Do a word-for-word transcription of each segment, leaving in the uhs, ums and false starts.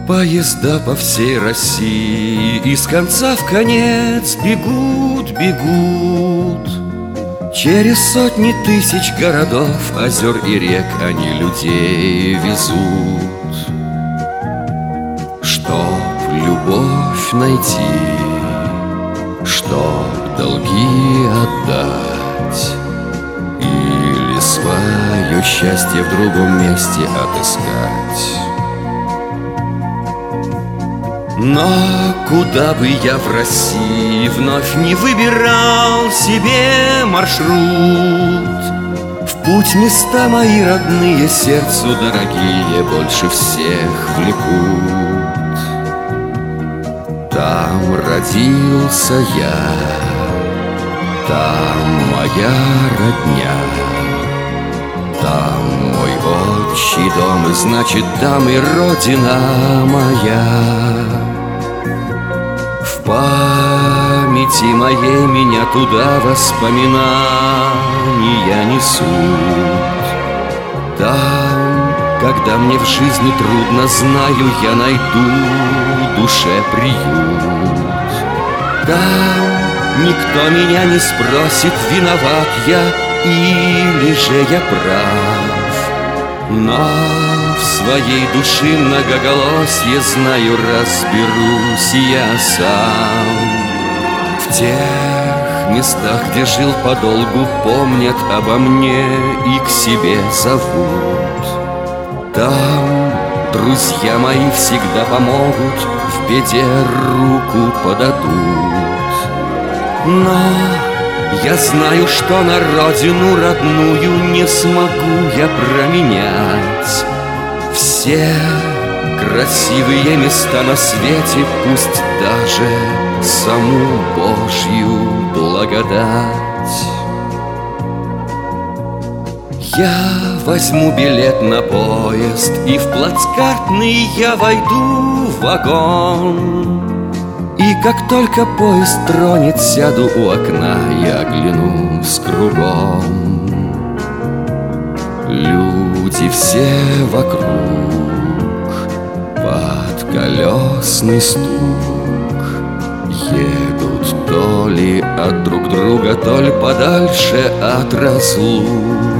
Поезда по всей России из конца в конец бегут, бегут. Через сотни тысяч городов, озер и рек они людей везут. Чтоб любовь найти, чтоб долги отдать, или свое счастье в другом месте отыскать. Но куда бы я в России вновь не выбирал себе маршрут, в путь места мои родные, сердцу дорогие, больше всех влекут. Там родился я, там моя родня, там мой отчий дом, и значит там и родина моя. В памяти моей меня туда воспоминания несут. Там, когда мне в жизни трудно, знаю, я найду душе приют. Там никто меня не спросит, виноват я или же я прав. Но в своей души многоголосье, знаю, разберусь я сам. В тех местах, где жил подолгу, помнят обо мне и к себе зовут. Там друзья мои всегда помогут, в беде руку подадут. Но я знаю, что на родину родную не смогу я променять. Все красивые места на свете, пусть даже саму Божью благодать. Я возьму билет на поезд, и в плацкартный я войду в вагон. И как только поезд тронет, сяду у окна и оглянусь кругом. Люди все вокруг, под колесный стук, едут то ли от друг друга, то ли подальше от разлук.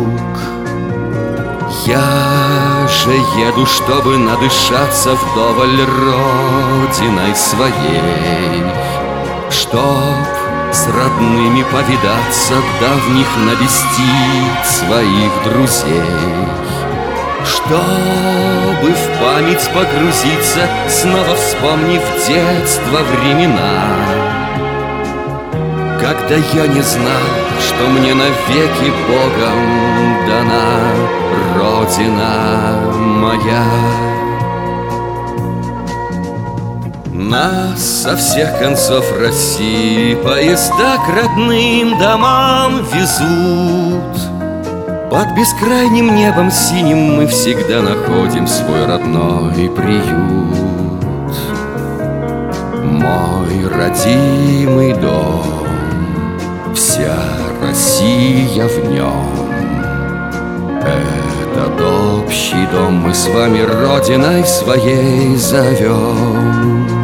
Я же еду, чтобы надышаться вдоволь родиной своей, чтоб с родными повидаться, давних навестить своих друзей, чтобы в память погрузиться, снова вспомнив детство времена, когда я не знал, что мне навеки Богом дана родина моя. Нас со всех концов России поезда к родным домам везут. Под бескрайним небом синим мы всегда находим свой родной приют. Мой родимый дом, вся Россия в нем. Этот общий дом мы с вами родиной своей зовем.